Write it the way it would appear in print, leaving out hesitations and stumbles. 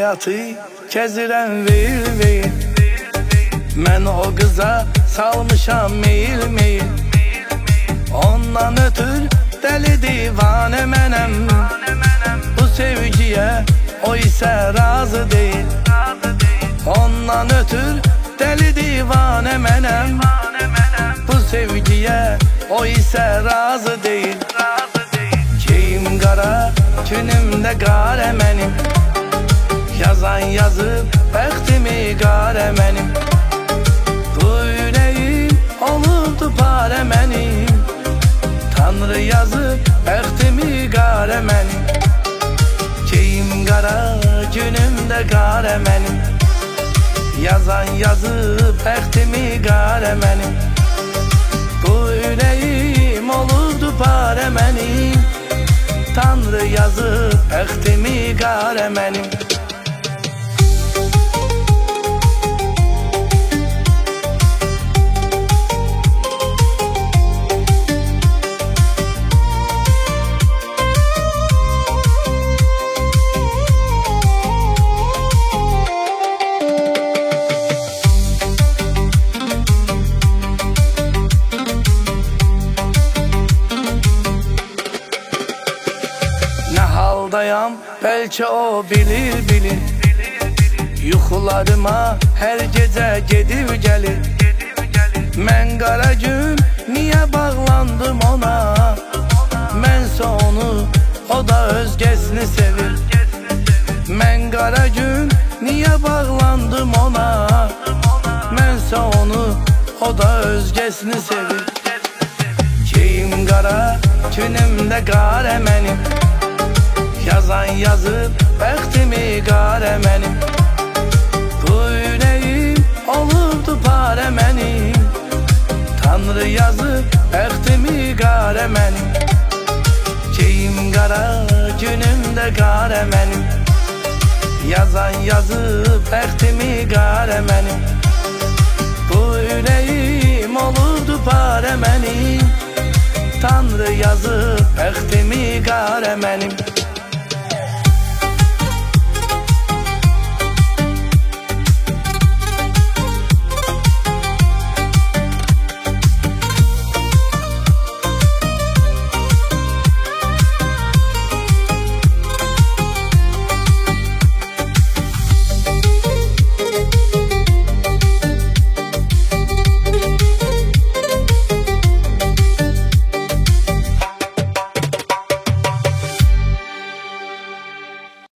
hayatı kezdirən veyil. Mən o qıza salmışam meyil. Ondan ötür deli divane mənəm. Bu sevgiye o ise razı değil. Ondan ötür deli divane mənəm. Bu sevgiye o ise razı değil. Keyim qara, günümdə qare mənim. Yazan yazıb bəxtimi qare mənim. Bu ürəyim olubdu pare mənim. Tanrı yazıb bəxtimi qare mənim. Keyim qara, günümdə qare mənim. Yazan yazıb bəxtimi qare mənim. Bu ürəyim olubdu pare mənim. Tanrı yazıb bəxtimi qare mənim. Haldayam, belki o bilir. Yuxularıma her gece gedib gelir. Mən qara gün niye bağlandım ona? Mənsə onu, o da özgesini sevir. Mən qara gün niye bağlandım ona? Mənsə onu, o da özgesini sevir. Keyim qara, günümdə qare mənim. Yazan yazıb bəxtimi qare mənim. Bu ürəyim olubdu pare mənim. Tanrı yazıb bəxtimi qare mənim. Keyim qara, günümdə qare mənim. Yazan yazıb bəxtimi qare mənim. Bu ürəyim olubdu pare mənim. Tanrı yazıb bəxtimi qare mənim.